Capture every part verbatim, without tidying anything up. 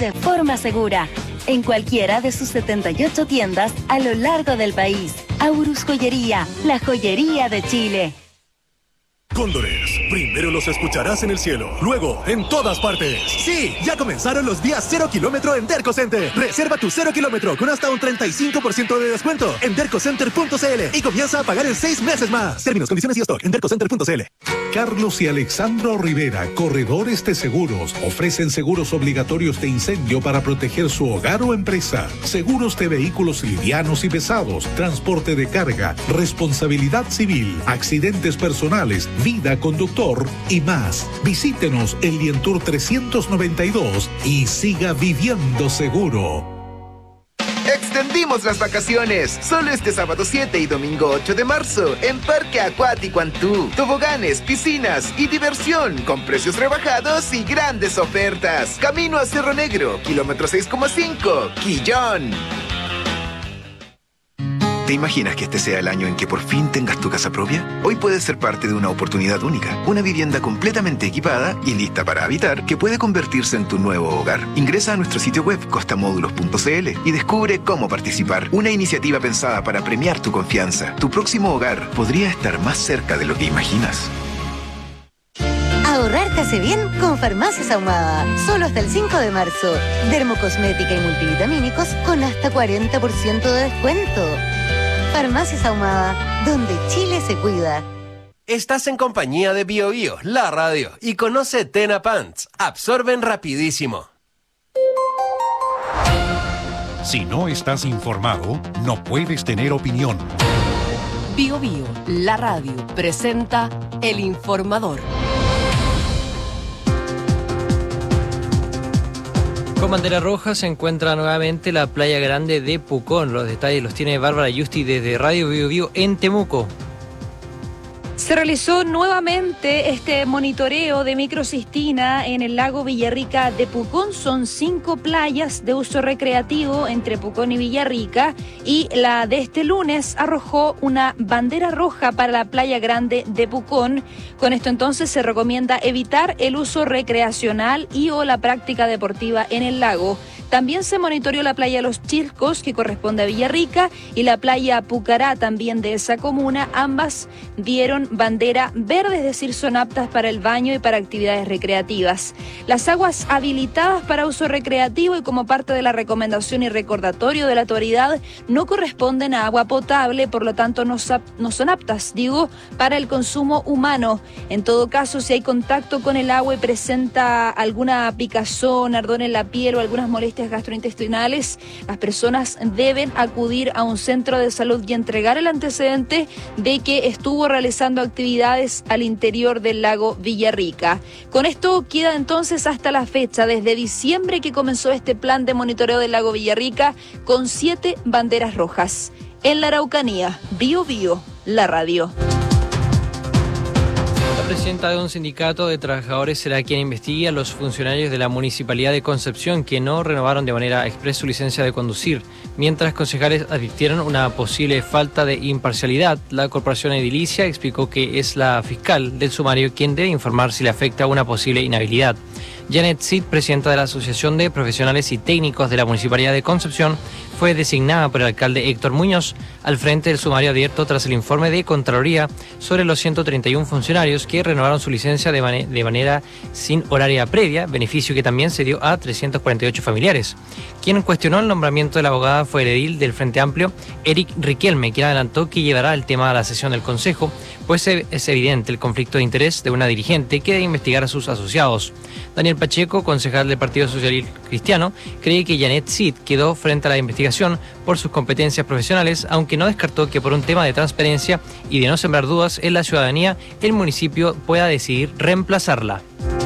de forma segura. En cualquiera de sus setenta y ocho tiendas a lo largo del país. Aurus Joyería, la joyería de Chile. Cóndores, primero los escucharás en el cielo, luego en todas partes. Sí, ya comenzaron los días cero kilómetro en Derco Center. Reserva tu cero kilómetro con hasta un treinta y cinco por ciento de descuento en derco center punto c l y comienza a pagar en seis meses más. Términos, condiciones y stock en derco center punto c l. Carlos y Alexandro Rivera, corredores de seguros, ofrecen seguros obligatorios de incendio para proteger su hogar o empresa, seguros de vehículos livianos y pesados, transporte de carga, responsabilidad civil, accidentes personales, vida conductor y más. Visítenos en Lientour trescientos noventa y dos y siga viviendo seguro. Extendimos las vacaciones, solo este sábado siete y domingo ocho de marzo, en Parque Acuático Antú. Toboganes, piscinas y diversión, con precios rebajados y grandes ofertas. Camino a Cerro Negro, kilómetro seis coma cinco, Quillón. ¿Te imaginas que este sea el año en que por fin tengas tu casa propia? Hoy puedes ser parte de una oportunidad única, una vivienda completamente equipada y lista para habitar que puede convertirse en tu nuevo hogar. Ingresa a nuestro sitio web costamódulos punto c l y descubre cómo participar. Una iniciativa pensada para premiar tu confianza. Tu próximo hogar podría estar más cerca de lo que imaginas. Ahorrar te hace bien con Farmacias Ahumada. Solo hasta el cinco de marzo. Dermocosmética y multivitamínicos con hasta cuarenta por ciento de descuento. Farmacias Ahumada, donde Chile se cuida. Estás en compañía de Bio Bio, la radio, y conoce Tena Pants. Absorben rapidísimo. Si no estás informado, no puedes tener opinión. Bio Bio, la radio, presenta El Informador. Con bandera roja se encuentra nuevamente la playa grande de Pucón. Los detalles los tiene Bárbara Yusti desde Radio Bio Bio en Temuco. Se realizó nuevamente este monitoreo de microcistina en el lago Villarrica de Pucón. Son cinco playas de uso recreativo entre Pucón y Villarrica, y la de este lunes arrojó una bandera roja para la playa grande de Pucón. Con esto entonces se recomienda evitar el uso recreacional y o la práctica deportiva en el lago. También se monitoreó la playa Los Chilcos, que corresponde a Villarrica, y la playa Pucará, también de esa comuna. Ambas dieron bandera verde, es decir, son aptas para el baño y para actividades recreativas. Las aguas habilitadas para uso recreativo y como parte de la recomendación y recordatorio de la autoridad no corresponden a agua potable, por lo tanto no, no son aptas, digo, para el consumo humano. En todo caso, si hay contacto con el agua y presenta alguna picazón, ardor en la piel o algunas molestias gastrointestinales, las personas deben acudir a un centro de salud y entregar el antecedente de que estuvo realizando actividades al interior del lago Villarrica. Con esto queda entonces hasta la fecha, desde diciembre que comenzó este plan de monitoreo del lago Villarrica, con siete banderas rojas. En la Araucanía, Bio Bio, la radio. La presidenta de un sindicato de trabajadores será quien investigue a los funcionarios de la Municipalidad de Concepción que no renovaron de manera expresa su licencia de conducir. Mientras concejales advirtieron una posible falta de imparcialidad, la corporación edilicia explicó que es la fiscal del sumario quien debe informar si le afecta una posible inhabilidad. Janet Cid, presidenta de la Asociación de Profesionales y Técnicos de la Municipalidad de Concepción, fue designada por el alcalde Héctor Muñoz al frente del sumario abierto tras el informe de Contraloría sobre los ciento treinta y uno funcionarios que renovaron su licencia de, man- de manera sin horaria previa, beneficio que también se dio a trescientos cuarenta y ocho familiares. Quien cuestionó el nombramiento de la abogada fue el edil del Frente Amplio, Eric Riquelme, quien adelantó que llevará el tema a la sesión del Consejo, pues es evidente el conflicto de interés de una dirigente que debe investigar a sus asociados. Daniel Pacheco, concejal del Partido Social Cristiano, cree que Janet Cid quedó frente a la investigación por sus competencias profesionales, aunque no descartó que por un tema de transparencia y de no sembrar dudas en la ciudadanía, el municipio pueda decidir reemplazarla.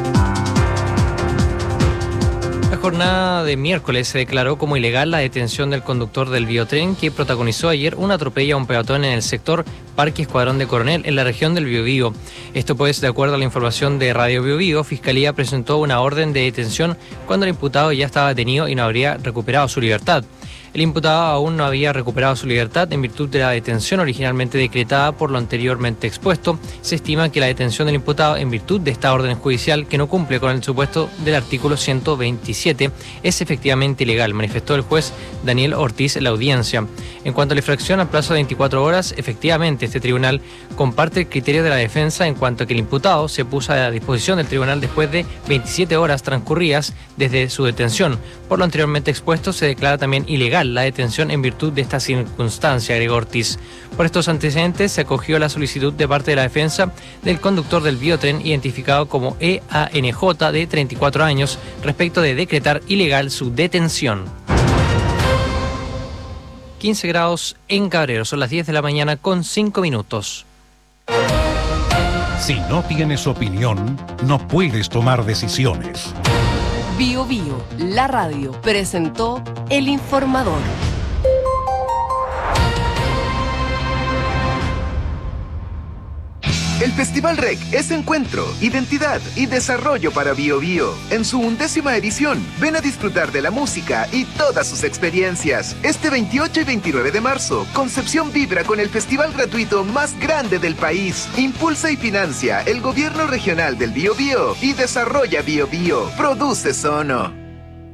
La jornada de miércoles se declaró como ilegal la detención del conductor del biotren que protagonizó ayer un atropello a un peatón en el sector Parque Escuadrón de Coronel, en la región del Biobío. Esto pues, de acuerdo a la información de Radio Biobío, Fiscalía presentó una orden de detención cuando el imputado ya estaba detenido y no habría recuperado su libertad. El imputado aún no había recuperado su libertad en virtud de la detención originalmente decretada por lo anteriormente expuesto. Se estima que la detención del imputado en virtud de esta orden judicial, que no cumple con el supuesto del artículo ciento veintisiete, es efectivamente ilegal, manifestó el juez Daniel Ortiz en la audiencia. En cuanto a la infracción al plazo de veinticuatro horas, efectivamente este tribunal comparte el criterio de la defensa en cuanto a que el imputado se puso a disposición del tribunal después de veintisiete horas transcurridas desde su detención. Por lo anteriormente expuesto, se declara también ilegal la detención en virtud de esta circunstancia, agregó Ortiz. Por estos antecedentes, se acogió la solicitud de parte de la defensa del conductor del biotren, identificado como E A N J, de treinta y cuatro años, respecto de decretar ilegal su detención. quince grados en Cabrero, son las diez de la mañana con cinco minutos. Si no tienes opinión, no puedes tomar decisiones. Bio Bio, la radio, presentó El Informador. El Festival R E C es encuentro, identidad y desarrollo para Bio Bio. En su undécima edición, ven a disfrutar de la música y todas sus experiencias. Este veintiocho y veintinueve de marzo, Concepción vibra con el festival gratuito más grande del país. Impulsa y financia el gobierno regional del Bio Bio y desarrolla Bio Bio. Produce Sono.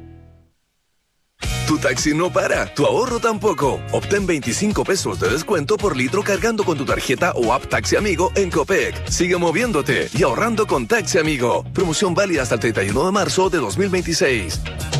Tu taxi no para, tu ahorro tampoco. Obtén veinticinco pesos de descuento por litro cargando con tu tarjeta o app Taxi Amigo en Copec. Sigue moviéndote y ahorrando con Taxi Amigo. Promoción válida hasta el treinta y uno de marzo de dos mil veintiséis.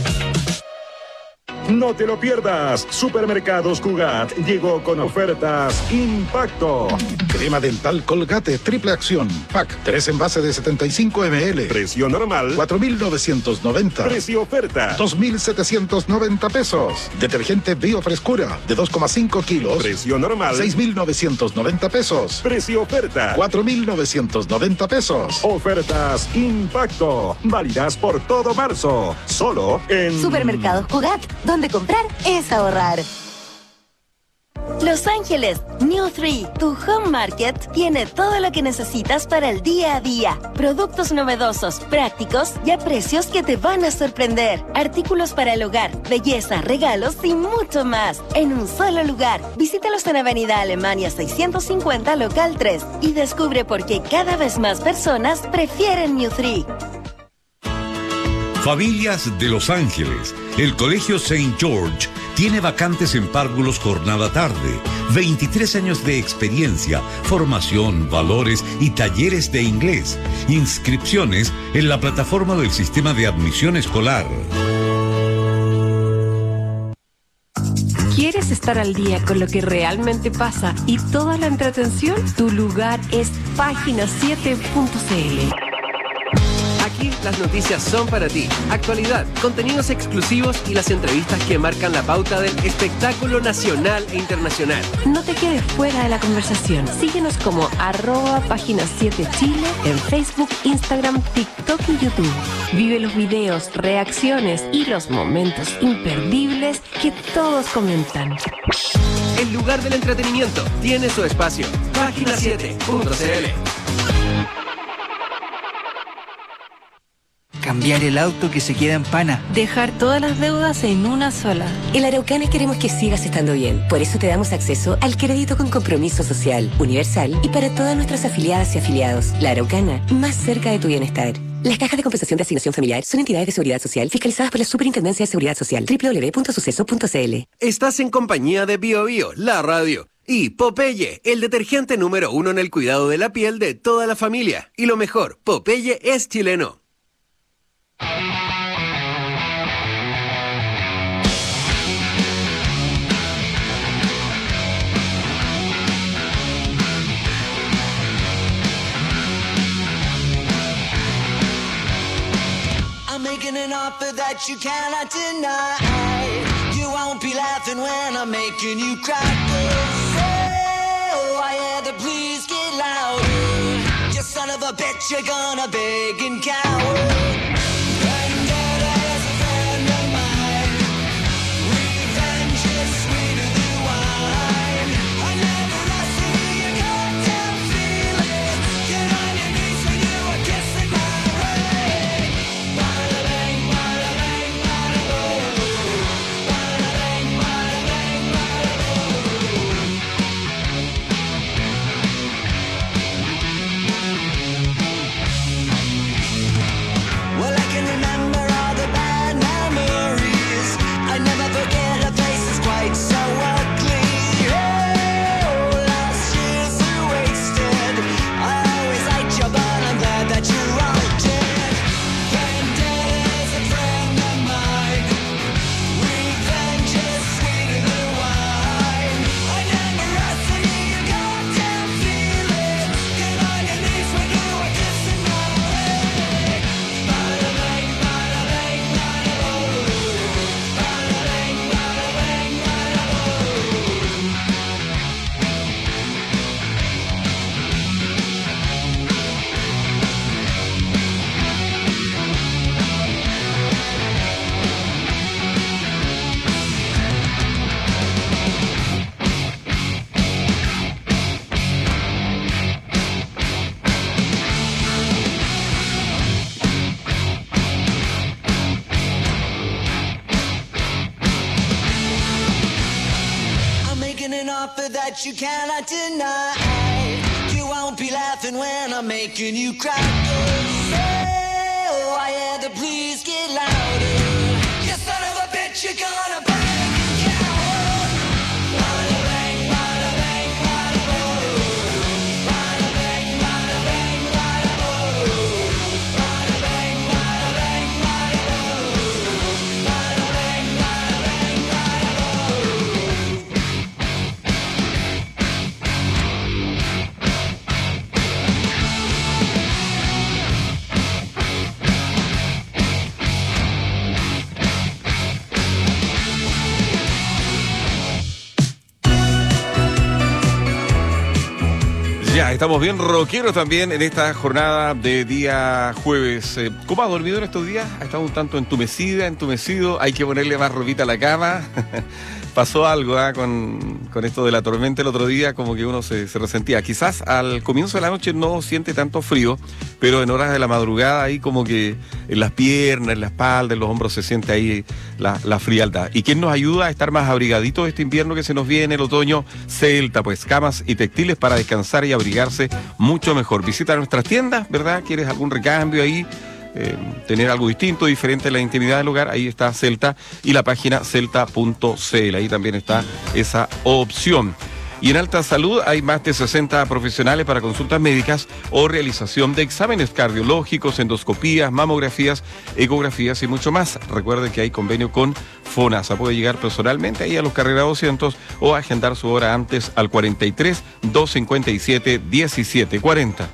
No te lo pierdas. Supermercados Cugat llegó con ofertas Impacto. Crema dental Colgate triple acción. Pack tres envases de setenta y cinco mililitros. Precio normal cuatro mil novecientos noventa. Precio oferta dos mil setecientos noventa pesos. Detergente Biofrescura de dos coma cinco kilos. Precio normal seis mil novecientos noventa pesos. Precio oferta cuatro mil novecientos noventa pesos. Ofertas Impacto. Válidas por todo marzo. Solo en Supermercados Cugat, donde comprar es ahorrar. Los Ángeles, New Three, tu home market, tiene todo lo que necesitas para el día a día. Productos novedosos, prácticos y a precios que te van a sorprender. Artículos para el hogar, belleza, regalos y mucho más. En un solo lugar. Visítalos en Avenida Alemania seiscientos cincuenta, local tres. Y descubre por qué cada vez más personas prefieren New Three. Familias de Los Ángeles, el Colegio Saint George tiene vacantes en párvulos jornada tarde, veintitrés años de experiencia, formación, valores y talleres de inglés. Inscripciones en la plataforma del Sistema de Admisión Escolar. ¿Quieres estar al día con lo que realmente pasa y toda la entretención? Tu lugar es página siete punto c l. Aquí las noticias son para ti. Actualidad, contenidos exclusivos y las entrevistas que marcan la pauta del espectáculo nacional e internacional. No te quedes fuera de la conversación. Síguenos como arroba página siete Chile en Facebook, Instagram, TikTok y YouTube. Vive los videos, reacciones y los momentos imperdibles que todos comentan. El lugar del entretenimiento tiene su espacio. página siete punto c l. Cambiar el auto que se queda en pana. Dejar todas las deudas en una sola. En Araucana queremos que sigas estando bien. Por eso te damos acceso al crédito con compromiso social, universal y para todas nuestras afiliadas y afiliados. La Araucana, más cerca de tu bienestar. Las cajas de compensación de asignación familiar son entidades de seguridad social fiscalizadas por la Superintendencia de Seguridad Social. doble u doble u doble u punto suceso punto c l. Estás en compañía de Bio Bio, la radio. Y Popeye, el detergente número uno en el cuidado de la piel de toda la familia. Y lo mejor, Popeye es chileno. I'm making an offer that you cannot deny. You won't be laughing when I'm making you cry. Oh, I had to please get louder. You son of a bitch, you're gonna beg and cower. offer that you cannot deny. You won't be laughing when I'm making you cry. Oh, I had to please get louder. You son of a bitch, you're gonna bang. Ya, estamos bien rockeros también en esta jornada de día jueves. Eh, ¿Cómo has dormido en estos días? ¿Ha estado un tanto entumecida, entumecido? ¿Hay que ponerle más ropita a la cama? Pasó algo ¿eh? con, con esto de la tormenta el otro día, como que uno se, se resentía. Quizás al comienzo de la noche no siente tanto frío, pero en horas de la madrugada ahí como que en las piernas, en la espalda, en los hombros se siente ahí la, la frialdad. ¿Y quién nos ayuda a estar más abrigaditos este invierno que se nos viene, el otoño? Celta, pues camas y textiles para descansar y abrigarse mucho mejor. Visita nuestras tiendas, ¿verdad? ¿Quieres algún recambio ahí? Eh, tener algo distinto, diferente en la intimidad del hogar, ahí está Celta y la página celta punto c l, ahí también está esa opción. Y en Alta Salud hay más de sesenta profesionales para consultas médicas o realización de exámenes cardiológicos, endoscopías, mamografías, ecografías y mucho más. Recuerde que hay convenio con FONASA. Puede llegar personalmente ahí a los Carrera doscientos o agendar su hora antes al cuarenta y tres, doscientos cincuenta y siete, diecisiete cuarenta.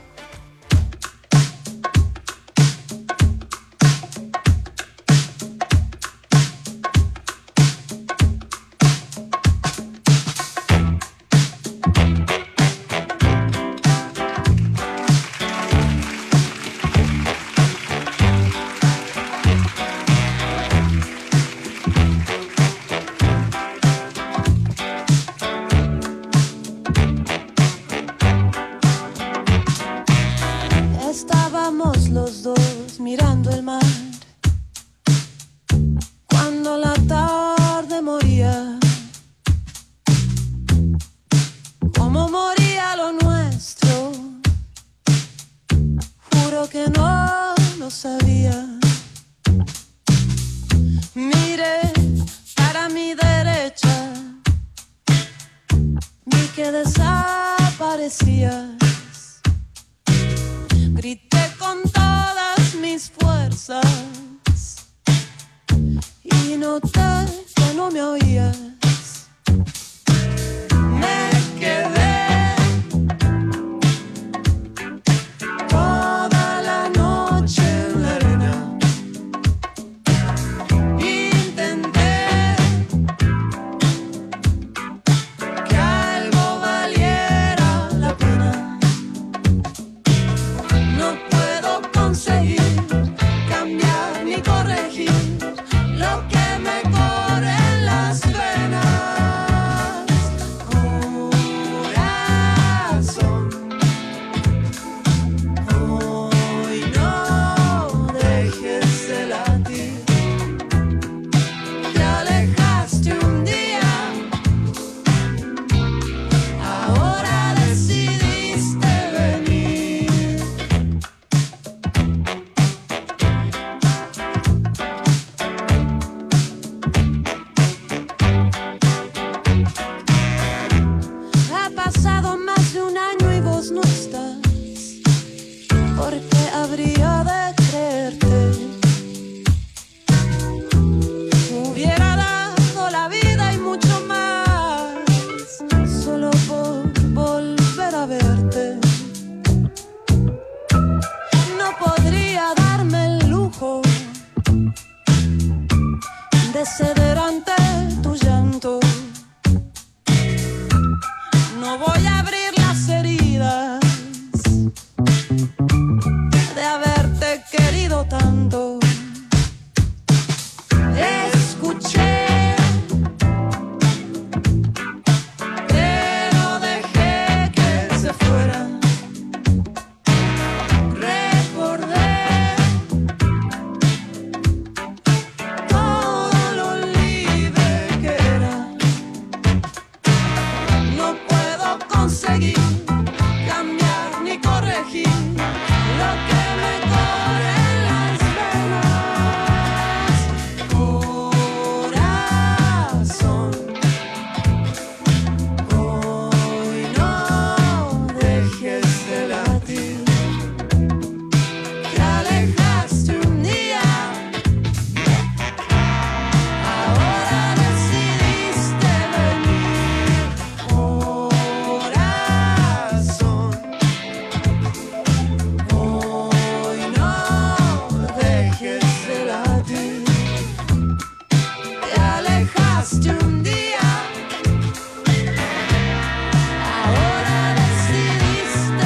Todo lo libre alejaste un día. Ahora decidiste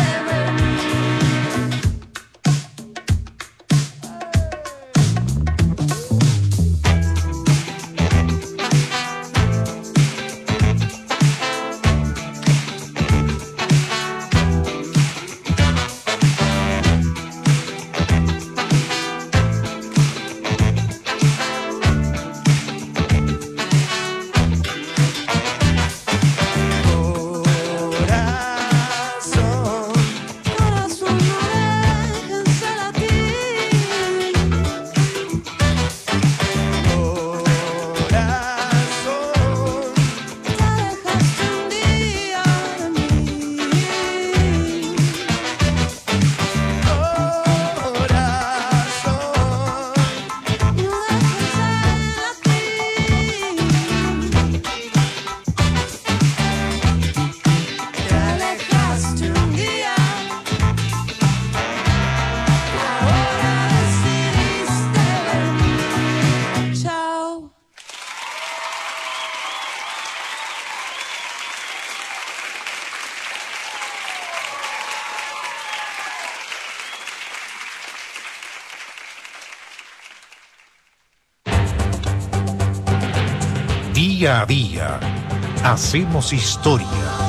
Día a día, hacemos historia.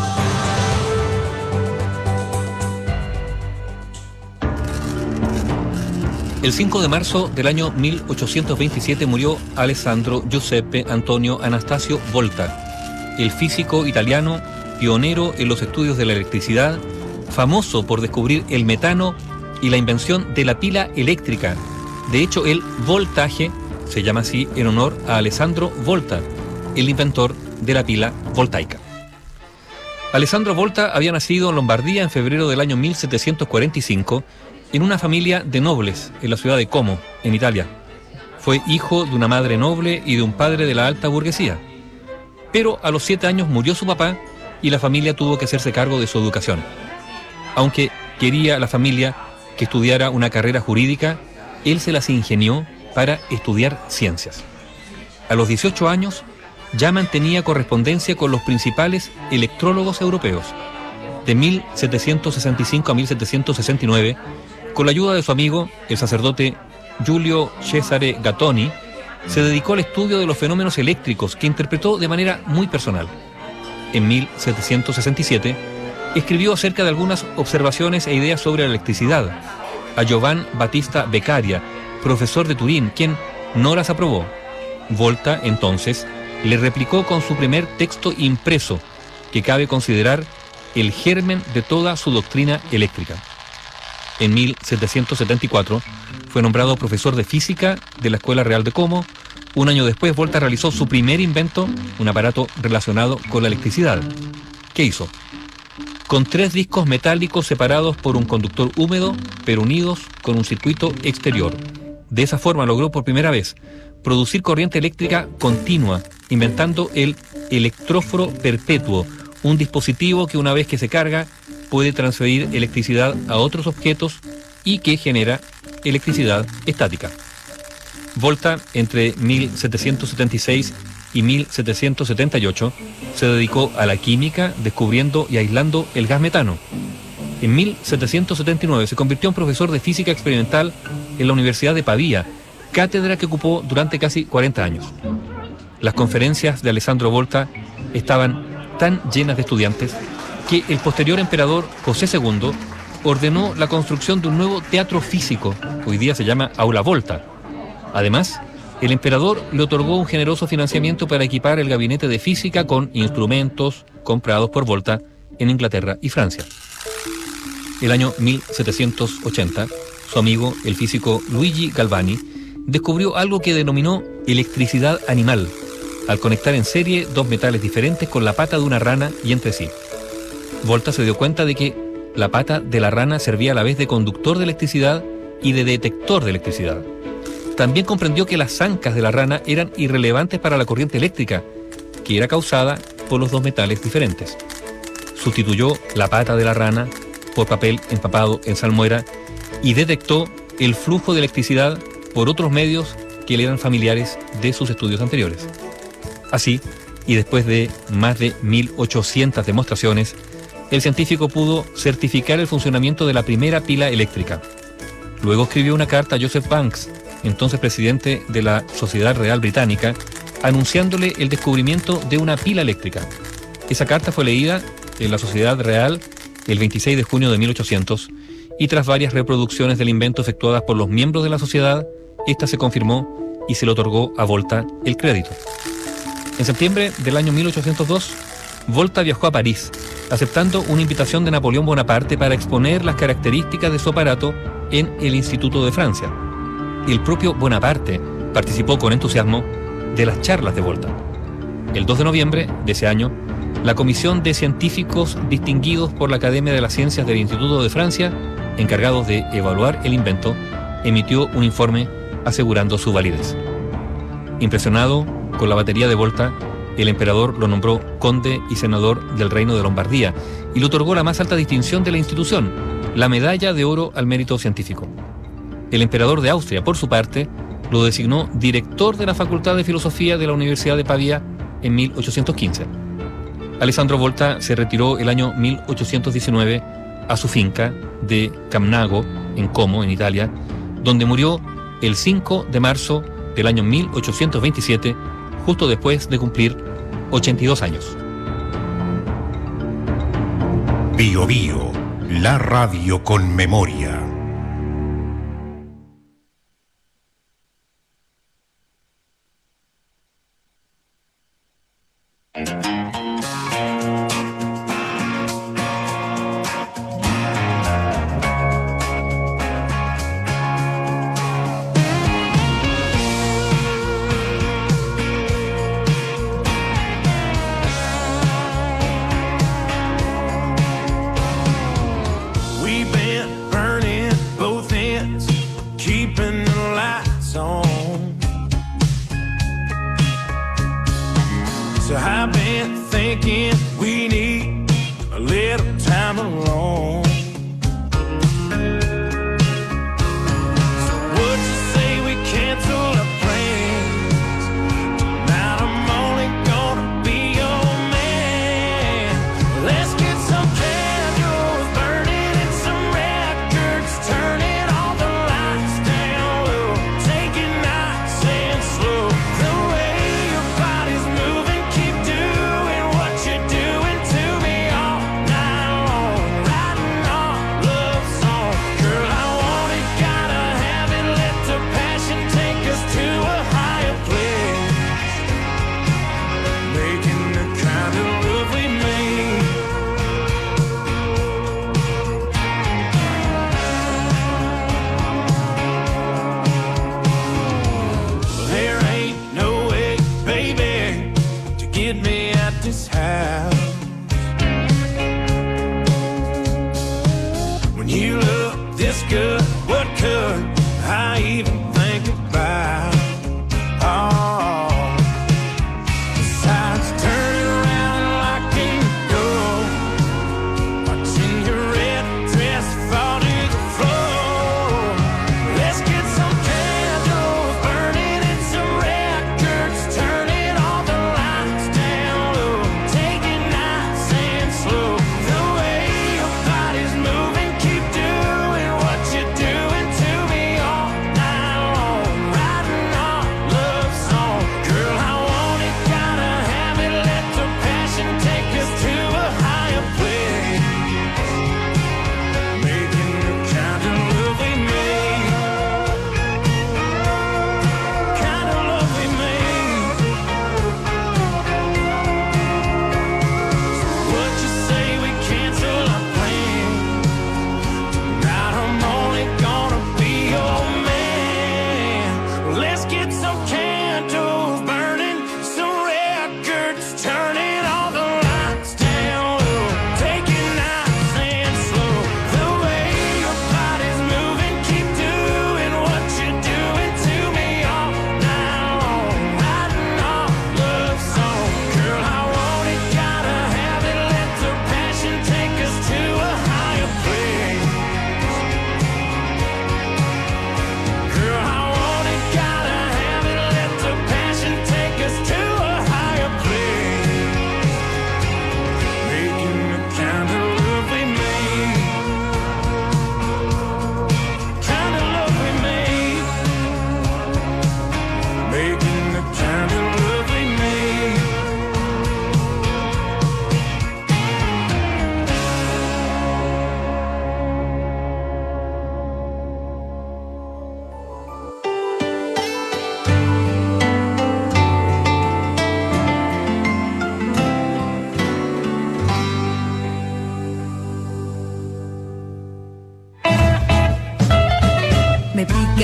El cinco de marzo del año mil ochocientos veintisiete murió Alessandro Giuseppe Antonio Anastasio Volta, el físico italiano pionero en los estudios de la electricidad, famoso por descubrir el metano y la invención de la pila eléctrica. De hecho, el voltaje se llama así en honor a Alessandro Volta, el inventor de la pila voltaica. Alessandro Volta había nacido en Lombardía en febrero del año mil setecientos cuarenta y cinco en una familia de nobles en la ciudad de Como, en Italia. Fue hijo de una madre noble y de un padre de la alta burguesía. Pero a los siete años murió su papá y la familia tuvo que hacerse cargo de su educación. Aunque quería la familia que estudiara una carrera jurídica, él se las ingenió para estudiar ciencias. A los dieciocho años ya mantenía correspondencia con los principales electrólogos europeos. De mil setecientos sesenta y cinco a mil setecientos sesenta y nueve, con la ayuda de su amigo, el sacerdote Giulio Cesare Gattoni, se dedicó al estudio de los fenómenos eléctricos que interpretó de manera muy personal. En mil setecientos sesenta y siete, escribió acerca de algunas observaciones e ideas sobre la electricidad a Giovan Battista Beccaria, profesor de Turín, quien no las aprobó. Volta, entonces, le replicó con su primer texto impreso, que cabe considerar el germen de toda su doctrina eléctrica. En mil setecientos setenta y cuatro fue nombrado profesor de física de la Escuela Real de Como. Un año después, Volta realizó su primer invento, un aparato relacionado con la electricidad. ¿Qué hizo? Con tres discos metálicos separados por un conductor húmedo, pero unidos con un circuito exterior. De esa forma logró por primera vez producir corriente eléctrica continua, inventando el electróforo perpetuo, un dispositivo que una vez que se carga puede transferir electricidad a otros objetos y que genera electricidad estática. Volta, entre mil setecientos setenta y seis y mil setecientos setenta y ocho, se dedicó a la química, descubriendo y aislando el gas metano. En mil setecientos setenta y nueve se convirtió en profesor de física experimental en la Universidad de Pavía, cátedra que ocupó durante casi cuarenta años. Las conferencias de Alessandro Volta estaban tan llenas de estudiantes que el posterior emperador José segundo ordenó la construcción de un nuevo teatro físico, hoy día se llama Aula Volta. Además, el emperador le otorgó un generoso financiamiento para equipar el gabinete de física con instrumentos comprados por Volta en Inglaterra y Francia. El año mil setecientos ochenta, su amigo, el físico Luigi Galvani, descubrió algo que denominó electricidad animal, al conectar en serie dos metales diferentes con la pata de una rana y entre sí. Volta se dio cuenta de que la pata de la rana servía a la vez de conductor de electricidad y de detector de electricidad. También comprendió que las ancas de la rana eran irrelevantes para la corriente eléctrica, que era causada por los dos metales diferentes. Sustituyó la pata de la rana por papel empapado en salmuera y detectó el flujo de electricidad por otros medios que le eran familiares de sus estudios anteriores. Así, y después de más de mil ochocientas demostraciones, el científico pudo certificar el funcionamiento de la primera pila eléctrica. Luego escribió una carta a Joseph Banks, entonces presidente de la Sociedad Real Británica, anunciándole el descubrimiento de una pila eléctrica. Esa carta fue leída en la Sociedad Real el veintiséis de junio de mil ochocientos y tras varias reproducciones del invento efectuadas por los miembros de la sociedad, esta se confirmó y se le otorgó a Volta el crédito. En septiembre del año mil ochocientos dos, Volta viajó a París, aceptando una invitación de Napoleón Bonaparte para exponer las características de su aparato en el Instituto de Francia. El propio Bonaparte participó con entusiasmo de las charlas de Volta. El dos de noviembre de ese año, la Comisión de Científicos distinguidos por la Academia de las Ciencias del Instituto de Francia, encargados de evaluar el invento, emitió un informe asegurando su validez. Impresionado con la batería de Volta, el emperador lo nombró conde y senador del Reino de Lombardía y le otorgó la más alta distinción de la institución, la Medalla de Oro al Mérito Científico. El emperador de Austria, por su parte, lo designó director de la Facultad de Filosofía de la Universidad de Pavía en mil ochocientos quince. Alessandro Volta se retiró el año mil ochocientos diecinueve a su finca de Camnago, en Como, en Italia, donde murió el cinco de marzo del año mil ochocientos veintisiete, justo después de cumplir ochenta y dos años. Bio Bio, la radio con memoria.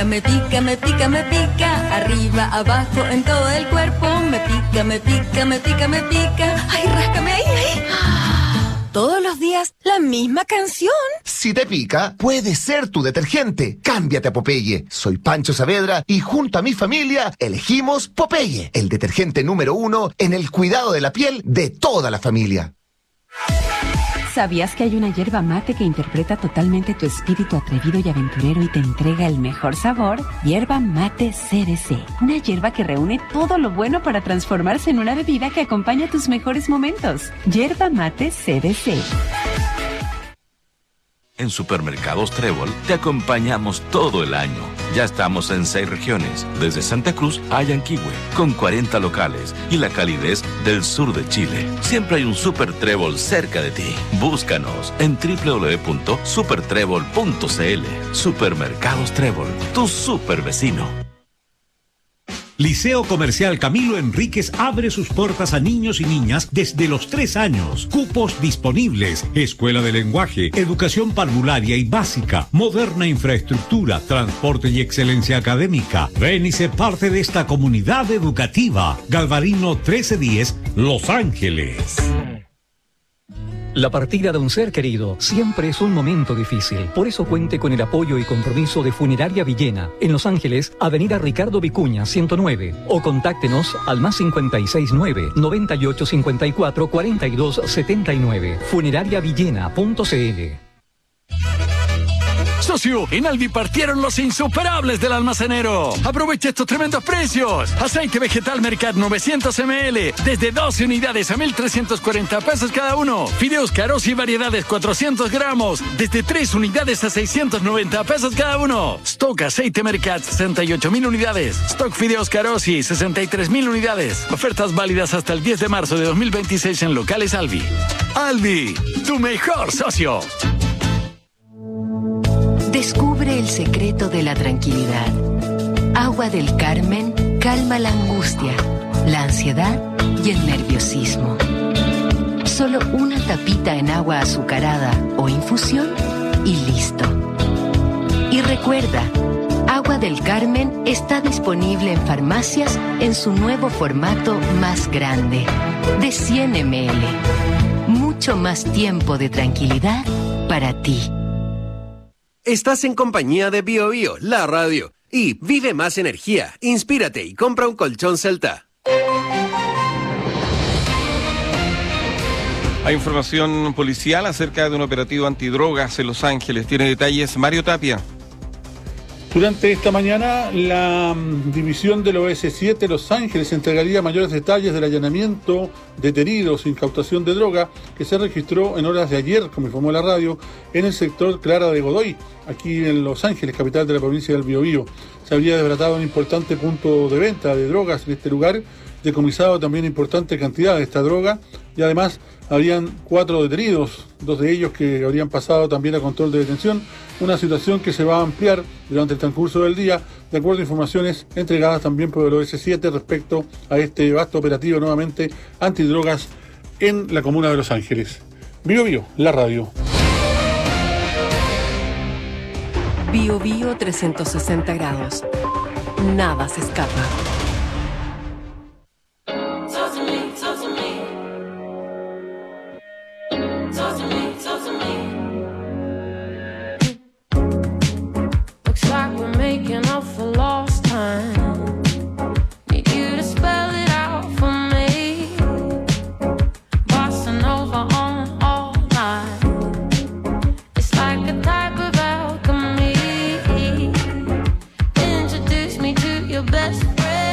pica, me pica, me pica, me pica. Arriba, abajo, en todo el cuerpo. Me pica, me pica, me pica, me pica. Ay, ráscame ahí, ahí. Todos los días, la misma canción. Si te pica, puede ser tu detergente. Cámbiate a Popeye. Soy Pancho Saavedra y junto a mi familia elegimos Popeye, el detergente número uno en el cuidado de la piel de toda la familia. ¿Sabías que hay una yerba mate que interpreta totalmente tu espíritu atrevido y aventurero y te entrega el mejor sabor? Yerba Mate C D C. Una yerba que reúne todo lo bueno para transformarse en una bebida que acompaña tus mejores momentos. Yerba Mate C D C. En Supermercados Trébol te acompañamos todo el año. Ya estamos en seis regiones, desde Santa Cruz a Yanquihue, con cuarenta locales y la calidez del sur de Chile. Siempre hay un Super Trébol cerca de ti. Búscanos en doble u doble u doble u punto super trébol punto c l. Supermercados Trébol, tu super vecino. Liceo Comercial Camilo Enríquez abre sus puertas a niños y niñas desde los tres años. Cupos disponibles. Escuela de lenguaje, educación parvularia y básica, moderna infraestructura, transporte y excelencia académica. Ven y sé parte de esta comunidad educativa. Galvarino trece diez, Los Ángeles. La partida de un ser querido siempre es un momento difícil. Por eso cuente con el apoyo y compromiso de Funeraria Villena, en Los Ángeles, Avenida Ricardo Vicuña, ciento nueve. O contáctenos al más cincuenta y seis nueve, noventa y ocho cincuenta y cuatro, cuarenta y dos setenta y nueve. Funeraria Villena punto c l. Socio, en Alvi partieron los insuperables del almacenero. Aprovecha estos tremendos precios. Aceite vegetal Mercat novecientos mililitros desde doce unidades a mil trescientos cuarenta pesos cada uno. Fideos Carosi variedades cuatrocientos gramos desde tres unidades a seiscientos noventa pesos cada uno. Stock aceite Mercat sesenta y ocho mil unidades. Stock Fideos Carosi sesenta y tres mil unidades. Ofertas válidas hasta el diez de marzo de dos mil veintiséis en locales Alvi. Alvi, tu mejor socio. Descubre el secreto de la tranquilidad. Agua del Carmen calma la angustia, la ansiedad y el nerviosismo. Solo una tapita en agua azucarada o infusión y listo. Y recuerda, Agua del Carmen está disponible en farmacias en su nuevo formato más grande, de cien mililitros. Mucho más tiempo de tranquilidad para ti. Estás en compañía de Bio Bio, la radio. Y vive más energía, inspírate y compra un colchón Celta. Hay información policial acerca de un operativo antidrogas en Los Ángeles. Tiene detalles Mario Tapia. Durante esta mañana, la división del O S siete Los Ángeles entregaría mayores detalles del allanamiento, detenidos, incautación de droga que se registró en horas de ayer, como informó la radio, en el sector Clara de Godoy, aquí en Los Ángeles, capital de la provincia del Biobío. Se habría desbaratado un importante punto de venta de drogas en este lugar, decomisado también importante cantidad de esta droga y además habían cuatro detenidos, dos de ellos que habrían pasado también a control de detención, una situación que se va a ampliar durante el transcurso del día, de acuerdo a informaciones entregadas también por el O S siete respecto a este vasto operativo nuevamente antidrogas en la comuna de Los Ángeles. Bio Bio, la radio. Bio Bio trescientos sesenta grados. Nada se escapa. Best friend.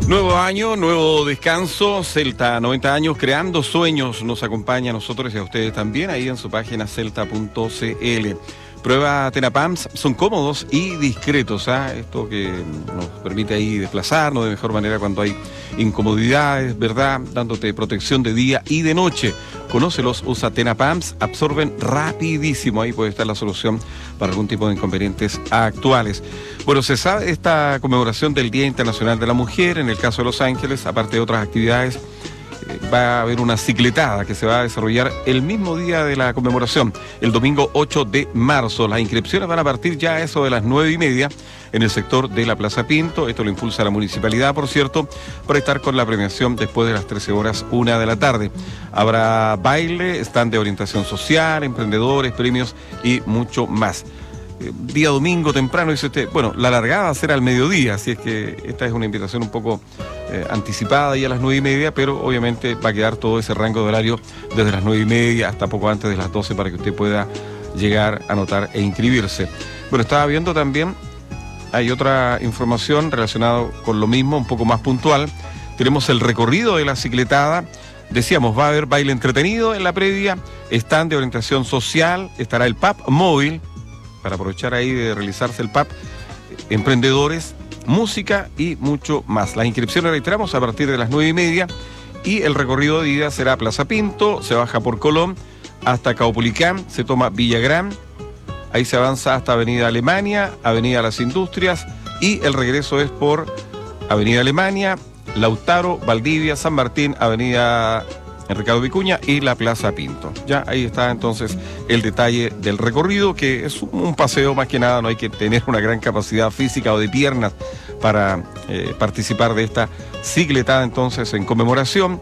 Nuevo año, nuevo descanso, Celta noventa años creando sueños, nos acompaña a nosotros y a ustedes también ahí en su página celta punto c l. Prueba Tenapams, son cómodos y discretos, ¿eh? Esto que nos permite ahí desplazarnos de mejor manera cuando hay incomodidades, ¿verdad? Dándote protección de día y de noche. Conócelos, usa Tenapams, absorben rapidísimo, ahí puede estar la solución para algún tipo de inconvenientes actuales. Bueno, se sabe de esta conmemoración del Día Internacional de la Mujer, en el caso de Los Ángeles, aparte de otras actividades, va a haber una cicletada que se va a desarrollar el mismo día de la conmemoración, el domingo ocho de marzo. Las inscripciones van a partir ya a eso de las nueve y media en el sector de la Plaza Pinto. Esto lo impulsa la municipalidad, por cierto, para estar con la premiación después de las trece horas, una de la tarde. Habrá baile, stand de orientación social, emprendedores, premios y mucho más. Día domingo temprano, dice usted, bueno, la largada va a ser al mediodía, así es que esta es una invitación un poco eh, anticipada y a las nueve y media, pero obviamente va a quedar todo ese rango de horario desde las nueve y media hasta poco antes de las doce para que usted pueda llegar, anotar e inscribirse. Bueno, estaba viendo también, hay otra información relacionada con lo mismo, un poco más puntual. Tenemos el recorrido de la cicletada. Decíamos, va a haber baile entretenido en la previa, stand de orientación social, estará el pub móvil, para aprovechar ahí de realizarse el pub, emprendedores, música y mucho más. Las inscripciones, reiteramos, a partir de las nueve y media y el recorrido de ida será Plaza Pinto, se baja por Colón hasta Caupolicán, se toma Villagrán, ahí se avanza hasta Avenida Alemania, Avenida Las Industrias y el regreso es por Avenida Alemania, Lautaro, Valdivia, San Martín, Avenida Ricardo Vicuña y la Plaza Pinto. Ya ahí está entonces el detalle del recorrido, que es un paseo más que nada, no hay que tener una gran capacidad física o de piernas para eh, participar de esta cicletada entonces en conmemoración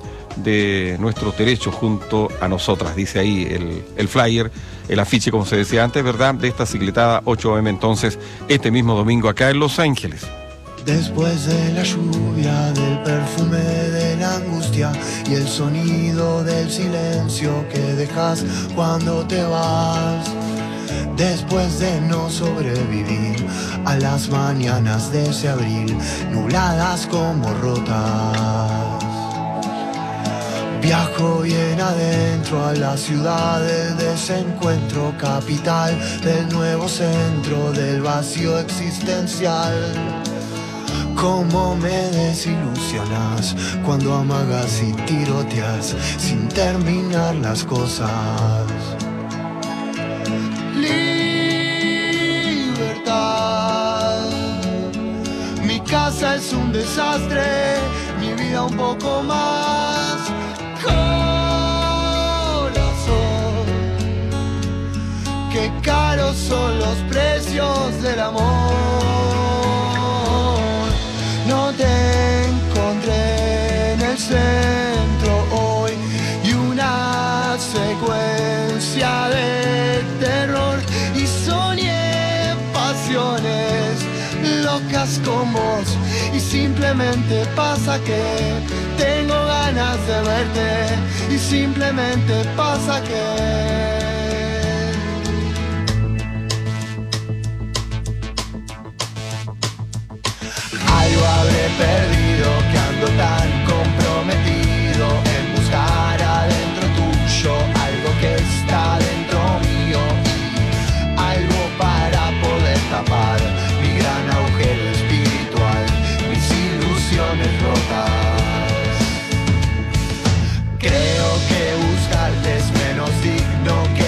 de nuestros derechos junto a nosotras, dice ahí el, el flyer, el afiche como se decía antes, ¿verdad? De esta cicletada ocho eme entonces este mismo domingo acá en Los Ángeles. Después de la lluvia, del perfume de la angustia y el sonido del silencio que dejas cuando te vas. Después de no sobrevivir a las mañanas de ese abril, nubladas como rotas. Viajo bien adentro a la ciudad del desencuentro, capital del nuevo centro del vacío existencial. Cómo me desilusionas cuando amagas y tiroteas sin terminar las cosas. Libertad. Mi casa es un desastre, mi vida un poco más. Corazón, qué caros son los precios del amor. No te encontré en el centro hoy y una secuencia de terror y soñé pasiones locas con vos y simplemente pasa que tengo ganas de verte y simplemente pasa que habré perdido que ando tan comprometido en buscar adentro tuyo algo que está dentro mío y algo para poder tapar mi gran agujero espiritual, mis ilusiones rotas. Creo que buscarte es menos digno que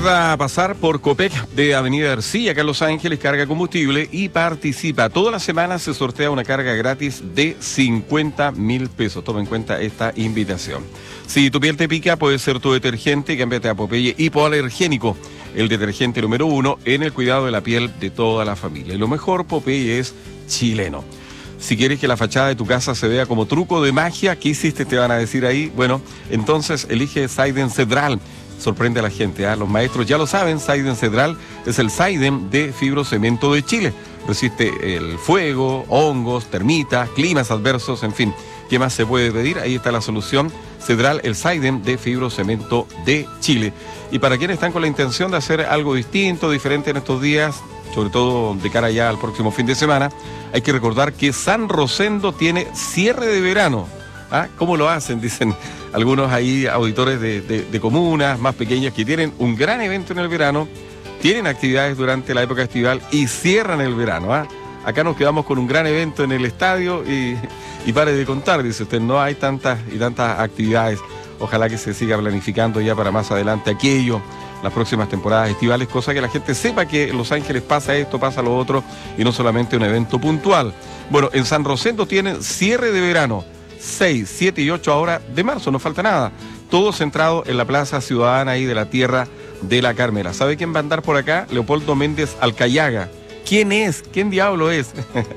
Recuerda pasar por Copec de Avenida Ercilla, acá en Los Ángeles, carga combustible y participa. Toda la semana se sortea una carga gratis de cincuenta mil pesos. Toma en cuenta esta invitación. Si tu piel te pica, puede ser tu detergente. Cámbiate a Popeye Hipoalergénico, el detergente número uno en el cuidado de la piel de toda la familia. Y lo mejor, Popeye es chileno. Si quieres que la fachada de tu casa se vea como truco de magia, ¿qué hiciste? Te van a decir ahí. Bueno, entonces elige Saiden Cedral. Sorprende a la gente, ¿eh? Los maestros ya lo saben, Saiden Cedral es el Saiden de fibrocemento de Chile. Resiste el fuego, hongos, termitas, climas adversos, en fin. ¿Qué más se puede pedir? Ahí está la solución. Cedral, el Saiden de fibrocemento de Chile. Y para quienes están con la intención de hacer algo distinto, diferente en estos días, sobre todo de cara ya al próximo fin de semana, hay que recordar que San Rosendo tiene cierre de verano. ¿Ah? ¿Cómo lo hacen? Dicen algunos ahí auditores de, de, de comunas más pequeñas que tienen un gran evento en el verano, tienen actividades durante la época estival y cierran el verano. ¿Ah? Acá nos quedamos con un gran evento en el estadio y, y pare de contar, dice usted, no hay tantas y tantas actividades. Ojalá que se siga planificando ya para más adelante aquello, las próximas temporadas estivales, cosa que la gente sepa que en Los Ángeles pasa esto, pasa lo otro y no solamente un evento puntual. Bueno, en San Rosendo tienen cierre de verano. seis, siete y ocho ahora de marzo, no falta nada. Todo centrado en la Plaza Ciudadana ahí de la Tierra de la Carmela. ¿Sabe quién va a andar por acá? Leopoldo Méndez Alcayaga. ¿Quién es? ¿Quién diablo es?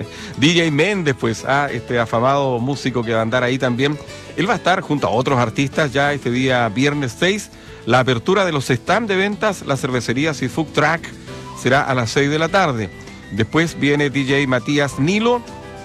D J Méndez, pues, ah, este afamado músico que va a andar ahí también. Él va a estar junto a otros artistas ya este día viernes seis. La apertura de los stands de ventas, las cervecerías y food truck será a las seis de la tarde. Después viene D J Matías Nilo.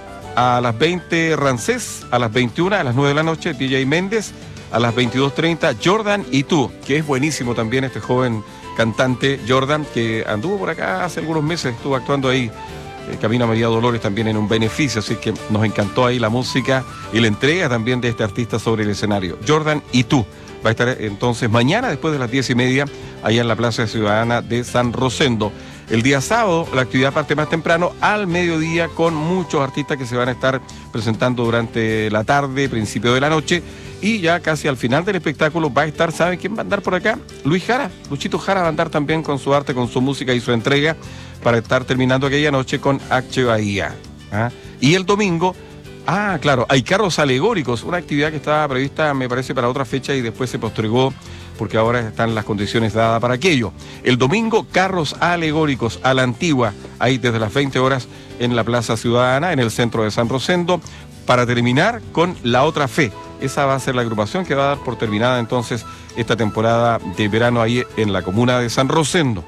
A las veinte Rancés, a las veintiuna, a las nueve de la noche, D J Méndez, a las veintidós treinta, Jordan y tú, que es buenísimo también este joven cantante Jordan, que anduvo por acá hace algunos meses, estuvo actuando ahí, eh, Camino a María Dolores también en un beneficio, así que nos encantó ahí la música y la entrega también de este artista sobre el escenario. Jordan y tú, va a estar entonces mañana después de las diez y media, allá en la Plaza Ciudadana de San Rosendo. El día sábado la actividad parte más temprano, al mediodía, con muchos artistas que se van a estar presentando durante la tarde, principio de la noche, y ya casi al final del espectáculo va a estar, ¿saben quién va a andar por acá? Luis Jara, Luchito Jara va a andar también con su arte, con su música y su entrega, para estar terminando aquella noche con H. Bahía. ¿Ah? Y el domingo, ah, claro, hay carros alegóricos, una actividad que estaba prevista, me parece, para otra fecha y después se postergó, porque ahora están las condiciones dadas para aquello. El domingo, carros alegóricos a la antigua, ahí desde las veinte horas en la Plaza Ciudadana, en el centro de San Rosendo, para terminar con La Otra Fe. Esa va a ser la agrupación que va a dar por terminada entonces esta temporada de verano ahí en la comuna de San Rosendo.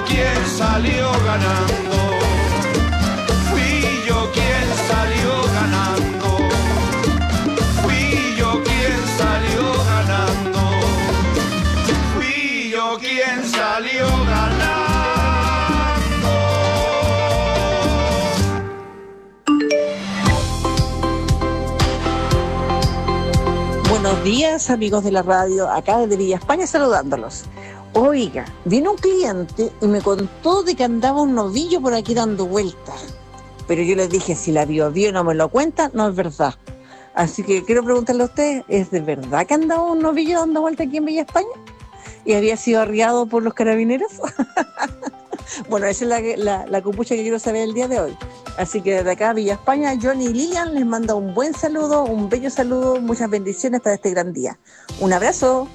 quien salió ganando. Fui yo quien salió ganando. Fui yo quien salió ganando. Fui yo quien salió ganando. Buenos días, amigos de la radio, acá desde Villa España saludándolos. Oiga, vino un cliente y me contó de que andaba un novillo por aquí dando vueltas. Pero yo les dije, si la vio vio no me lo cuenta, no es verdad. Así que quiero preguntarle a usted, ¿es de verdad que andaba un novillo dando vueltas aquí en Villa España? ¿Y había sido arriado por los carabineros? Bueno, esa es la, la, la copucha que quiero saber el día de hoy. Así que desde acá, Villa España, Johnny y Lilian les manda un buen saludo, un bello saludo, muchas bendiciones para este gran día. Un abrazo.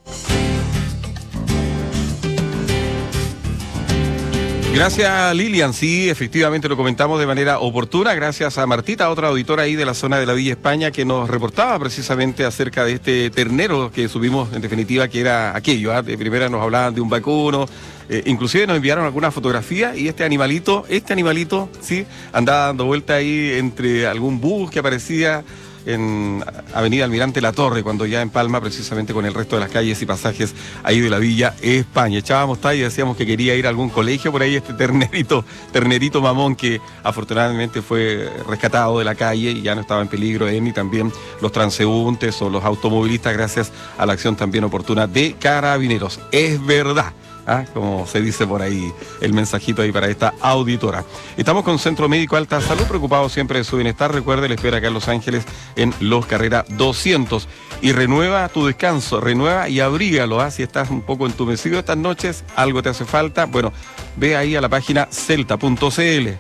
Gracias, Lilian. Sí, efectivamente lo comentamos de manera oportuna. Gracias a Martita, otra auditora ahí de la zona de la Villa España, que nos reportaba precisamente acerca de este ternero que subimos, en definitiva, que era aquello. ¿eh? De primera nos hablaban de un vacuno, eh, inclusive nos enviaron alguna fotografía y este animalito, este animalito, sí, andaba dando vuelta ahí entre algún bus que aparecía en Avenida Almirante La Torre, cuando ya en Palma, precisamente con el resto de las calles y pasajes ahí de la Villa España. Echábamos talla y decíamos que quería ir a algún colegio por ahí, este ternerito, ternerito mamón que afortunadamente fue rescatado de la calle y ya no estaba en peligro él ni también los transeúntes o los automovilistas, gracias a la acción también oportuna de Carabineros. Es verdad. ¿Ah? Como se dice por ahí, el mensajito ahí para esta auditora. Estamos con Centro Médico Alta Salud, preocupados siempre de su bienestar. Recuerde, le espera acá en Los Ángeles en Los Carrera doscientos. Y renueva tu descanso, renueva y abrígalo. ¿ah? Si estás un poco entumecido estas noches, algo te hace falta, bueno, ve ahí a la página celta punto c l.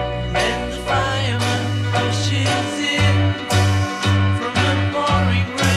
From the pouring rain.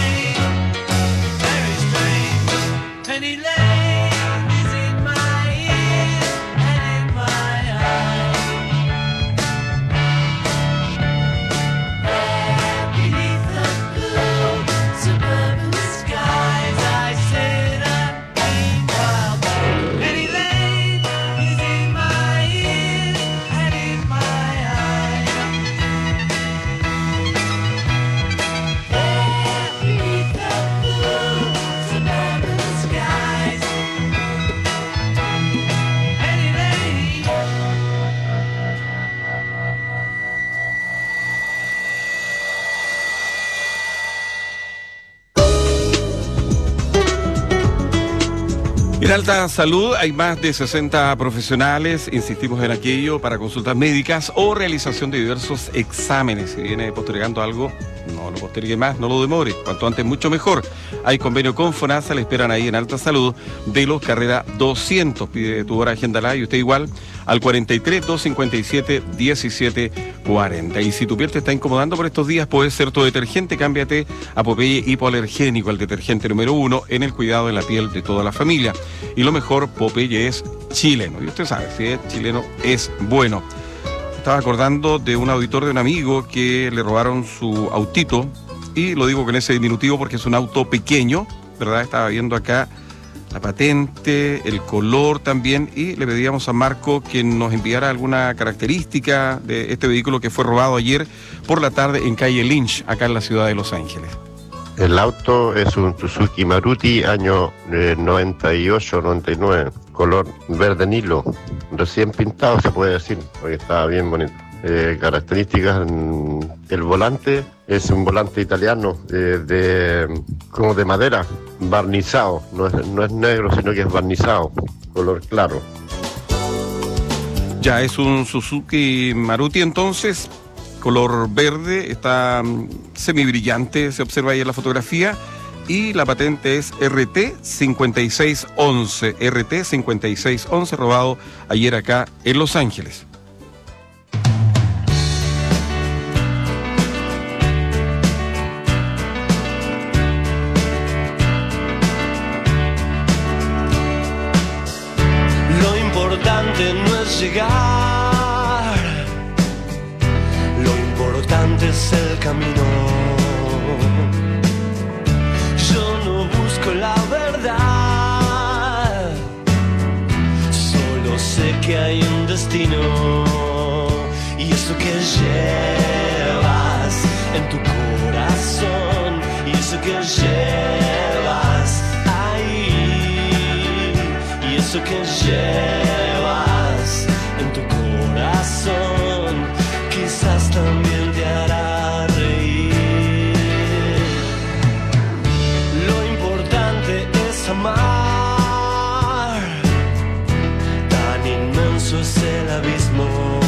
En Alta Salud hay más de sesenta profesionales, insistimos en aquello, para consultas médicas o realización de diversos exámenes. Si viene postergando algo, no lo postergue más, no lo demore, cuanto antes mucho mejor. Hay convenio con FONASA, le esperan ahí en Alta Salud, de los Carrera doscientos. Pide tu hora, agéndala, y usted igual al cuarenta y tres, doscientos cincuenta y siete, diecisiete cuarenta. Y si tu piel te está incomodando por estos días, puede ser tu detergente, cámbiate a Popeye Hipoalergénico, el detergente número uno en el cuidado de la piel de toda la familia. Y lo mejor, Popeye es chileno. Y usted sabe, si es chileno, es bueno. Estaba acordando de un auditor de un amigo que le robaron su autito, y lo digo con ese diminutivo porque es un auto pequeño, ¿verdad? Estaba viendo acá la patente, el color también, y le pedíamos a Marco que nos enviara alguna característica de este vehículo que fue robado ayer por la tarde en calle Lynch, acá en la ciudad de Los Ángeles. El auto es un Suzuki Maruti año eh, noventa y ocho, noventa y nueve, color verde Nilo, recién pintado se puede decir, porque estaba bien bonito. Eh, características, mm, el volante es un volante italiano eh, de como de madera, barnizado, no es, no es negro sino que es barnizado, color claro. Ya es un Suzuki Maruti entonces, color verde, está um, semibrillante, se observa ahí en la fotografía, y la patente es R T cincuenta y seis once, R T cincuenta y seis once, robado ayer acá en Los Ángeles. Lo importante no es llegar, lo importante es el camino. Yo no busco la verdad, solo sé que hay un destino, y eso que llevas en tu corazón, y eso que llevas ahí, y eso que llevas en tu corazón, quizás también te hará reír. Lo importante es amar, tan inmenso es el abismo.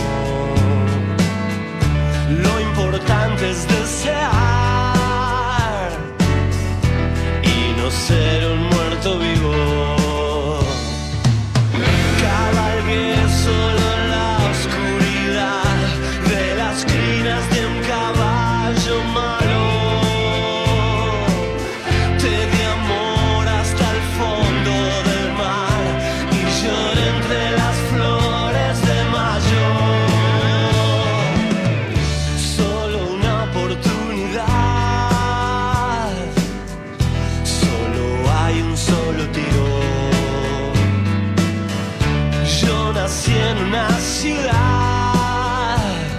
Lo importante es desear y no ser un muerto vivo. Cabalgué solo en la oscuridad de las crinas de un caballo malo. Te di amor hasta el fondo del mar y lloré entre las flores de mayo. Solo una oportunidad, solo hay un solo tiro. Yo nací en una ciudad,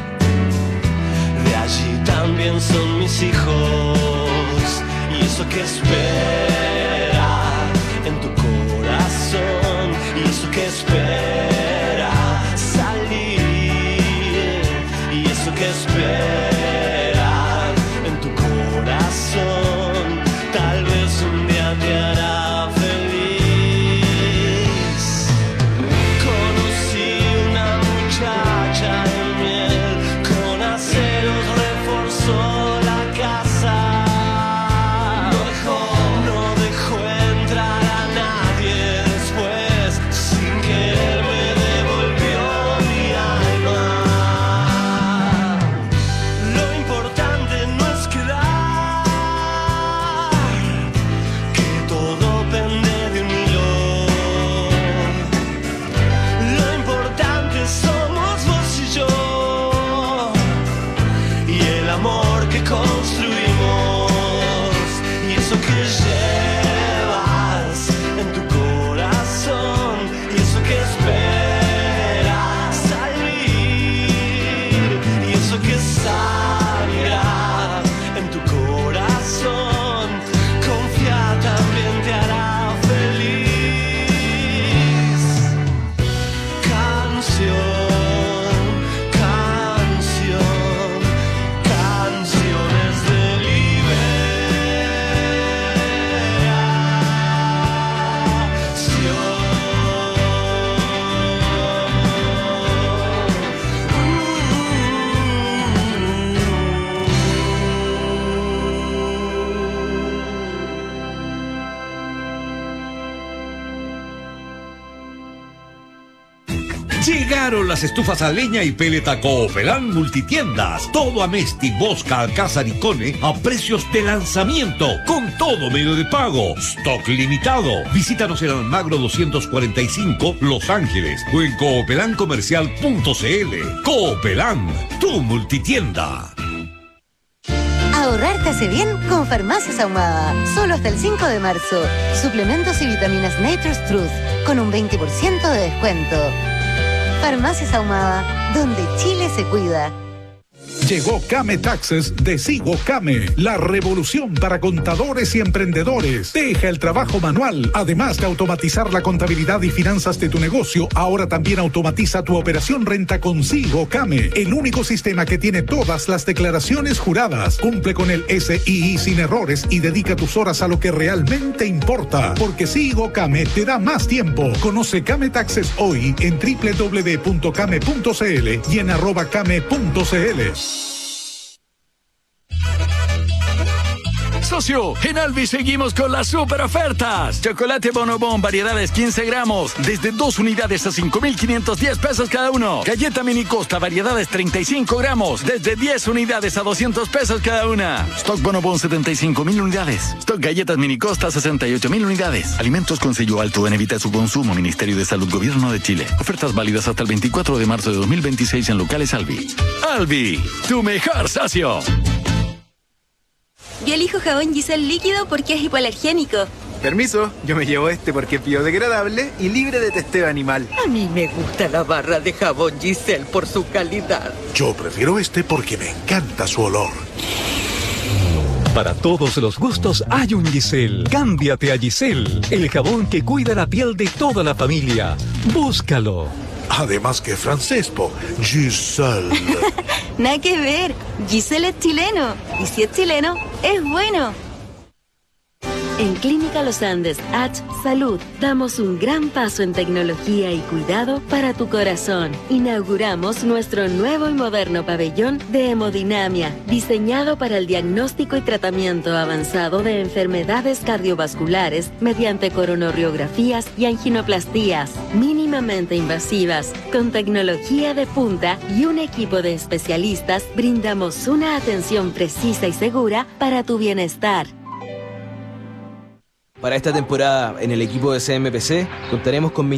de allí también son mis hijos, y eso que espera en tu corazón, y eso que espera salir, y eso que espera en tu corazón, tal vez un día te hará feliz. Conocí una muchacha de miel, con aceros reforzó la casa. No dejó, no dejó Llegaron las estufas a leña y peleta Coopelán Multitiendas. Todo Amesti, Bosca, Alcázar y Cone a precios de lanzamiento, con todo medio de pago. Stock limitado. Visítanos en Almagro doscientos cuarenta y cinco, Los Ángeles, o en coopelán comercial punto c l. Coopelán, tu multitienda. Ahorrar te hace bien con Farmacias Ahumada. Solo hasta el cinco de marzo. Suplementos y vitaminas Nature's Truth con un veinte por ciento de descuento. Farmacias Ahumada, donde Chile se cuida. Llegó Came Taxes de Sigo Came, la revolución para contadores y emprendedores. Deja el trabajo manual. Además de automatizar la contabilidad y finanzas de tu negocio, ahora también automatiza tu operación renta con Sigo Came, el único sistema que tiene todas las declaraciones juradas. Cumple con el S I I sin errores y dedica tus horas a lo que realmente importa. Porque Sigo Came te da más tiempo. Conoce Came Taxes hoy en doble u doble u doble u punto came punto c l y en arroba came punto c l. Socio, en Albi seguimos con las super ofertas. Chocolate Bonobón, variedades quince gramos, desde dos unidades a cinco mil quinientos diez pesos cada uno. Galleta Mini Costa, variedades treinta y cinco gramos, desde diez unidades a doscientos pesos cada una. Stock Bonobón, setenta y cinco mil unidades. Stock Galletas Mini Costa, sesenta y ocho mil unidades. Alimentos con sello alto en Evita su consumo. Ministerio de Salud, Gobierno de Chile. Ofertas válidas hasta el veinticuatro de marzo de dos mil veintiséis en locales Albi. Albi, tu mejor socio. Yo elijo jabón Giselle líquido porque es hipoalergénico. Permiso, yo me llevo este porque es biodegradable y libre de testeo animal. A mí me gusta la barra de jabón Giselle por su calidad. Yo prefiero este porque me encanta su olor. Para todos los gustos hay un Giselle. Cámbiate a Giselle, el jabón que cuida la piel de toda la familia. Búscalo. Además que francés, po. Giselle. Nada que ver. Giselle es chileno. Y si es chileno, es bueno. En Clínica Los Andes H Salud damos un gran paso en tecnología y cuidado para tu corazón. Inauguramos nuestro nuevo y moderno pabellón de hemodinamia, diseñado para el diagnóstico y tratamiento avanzado de enfermedades cardiovasculares mediante coronariografías y anginoplastías mínimamente invasivas. Con tecnología de punta y un equipo de especialistas, brindamos una atención precisa y segura para tu bienestar. Para esta temporada, en el equipo de C M P C, contaremos con